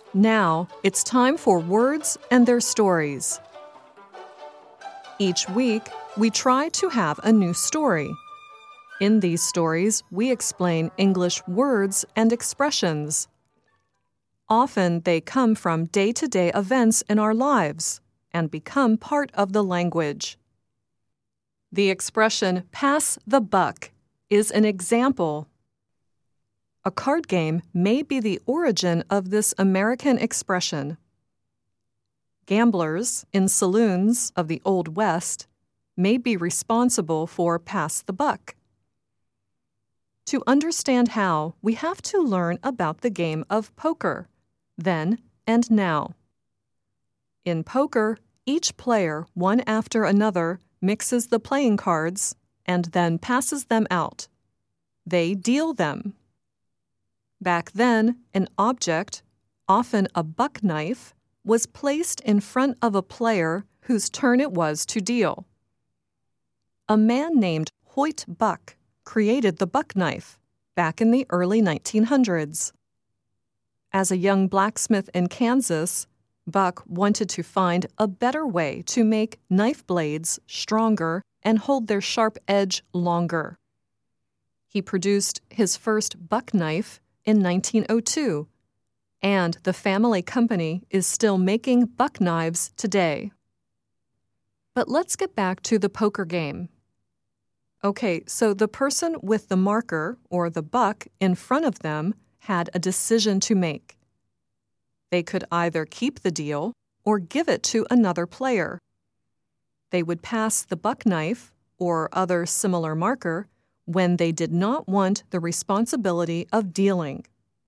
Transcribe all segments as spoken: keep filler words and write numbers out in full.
Now, it's time for words and their stories. Each week, we try to have a new story. In these stories, we explain English words and expressions. Often, they come from day-to-day events in our lives and become part of the language. The expression, "pass the buck," is an example. A card game may be the origin of this American expression. Gamblers in saloons of the Old West may be responsible for pass the buck. To understand how, we have to learn about the game of poker, then and now. In poker, each player, one after another, mixes the playing cards and then passes them out. They deal them. Back then, an object, often a buck knife, was placed in front of a player whose turn it was to deal. A man named Hoyt Buck created the buck knife back in the early nineteen hundreds. As a young blacksmith in Kansas, Buck wanted to find a better way to make knife blades stronger and hold their sharp edge longer. He produced his first buck knife in nineteen oh two, and the family company is still making buck knives today. But let's get back to the poker game. Okay, so the person with the marker, or the buck, in front of them had a decision to make. They could either keep the deal or give it to another player. They would pass the buck knife, or other similar marker, when they did not want the responsibility of dealing.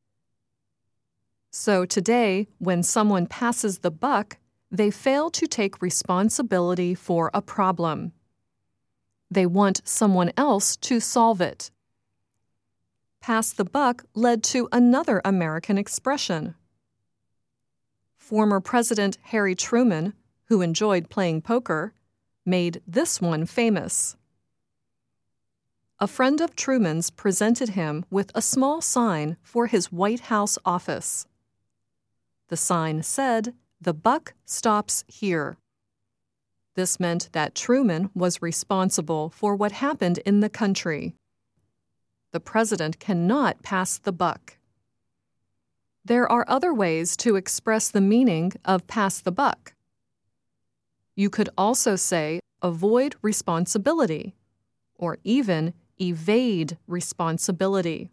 So today, when someone passes the buck, they fail to take responsibility for a problem. They want someone else to solve it. Pass the buck led to another American expression. Former President Harry Truman, who enjoyed playing poker, made this one famous. A friend of Truman's presented him with a small sign for his White House office. The sign said, "The buck stops here." This meant that Truman was responsible for what happened in the country. The president cannot pass the buck. There are other ways to express the meaning of pass the buck. You could also say avoid responsibility, or even evade responsibility.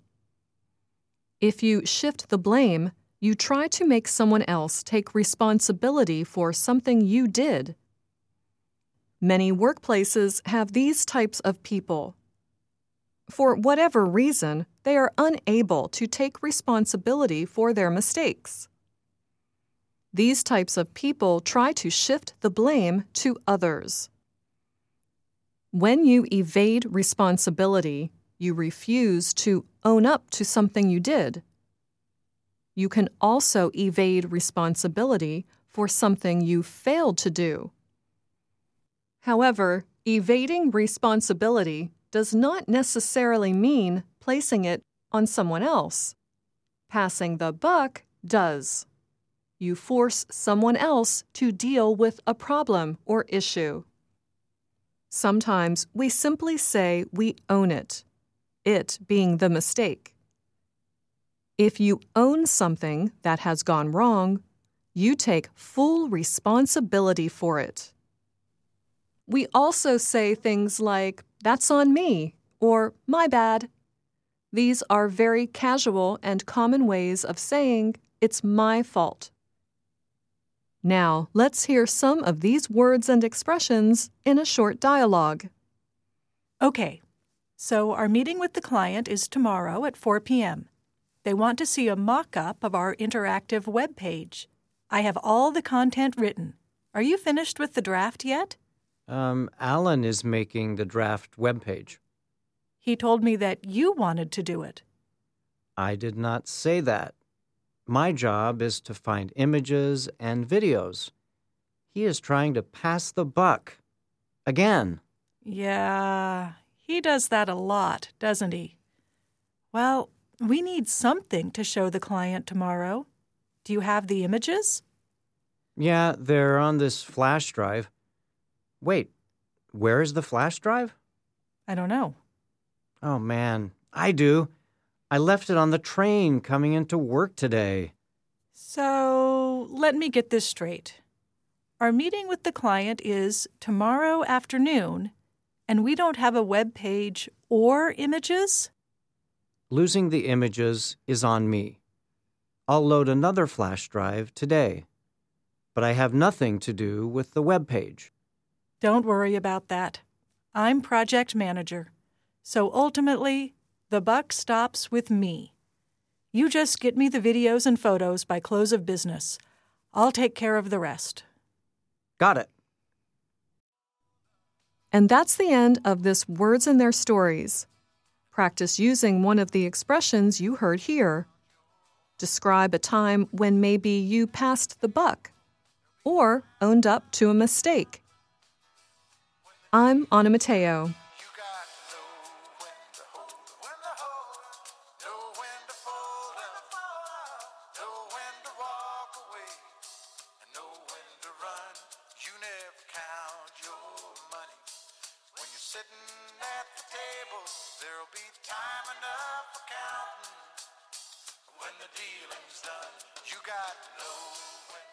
If you shift the blame, you try to make someone else take responsibility for something you did. Many workplaces have these types of people. For whatever reason, they are unable to take responsibility for their mistakes. These types of people try to shift the blame to others. When you evade responsibility, you refuse to own up to something you did. You can also evade responsibility for something you failed to do. However, evading responsibility does not necessarily mean placing it on someone else. Passing the buck does. You force someone else to deal with a problem or issue. Sometimes we simply say we own it, it being the mistake. If you own something that has gone wrong, you take full responsibility for it. We also say things like, "That's on me," or "My bad." These are very casual and common ways of saying, "It's my fault." Now, let's hear some of these words and expressions in a short dialogue. Okay, so our meeting with the client is tomorrow at four p.m. They want to see a mock-up of our interactive web page. I have all the content written. Are you finished with the draft yet? Um, Alan is making the draft web page. He told me that you wanted to do it. I did not say that. My job is to find images and videos. He is trying to pass the buck. Again. Yeah, he does that a lot, doesn't he? Well, we need something to show the client tomorrow. Do you have the images? Yeah, they're on this flash drive. Wait, where is the flash drive? I don't know. Oh, man, I do. I left it on the train coming into work today. So, let me get this straight. Our meeting with the client is tomorrow afternoon, and we don't have a web page or images? Losing the images is on me. I'll load another flash drive today, but I have nothing to do with the web page. Don't worry about that. I'm project manager, so ultimately, the buck stops with me. You just get me the videos and photos by close of business. I'll take care of the rest. Got it. And that's the end of this Words and Their Stories. Practice using one of the expressions you heard here. Describe a time when maybe you passed the buck or owned up to a mistake. I'm Anna Mateo. Sitting at the table, there'll be time enough for counting. When the dealing's done, you got to know when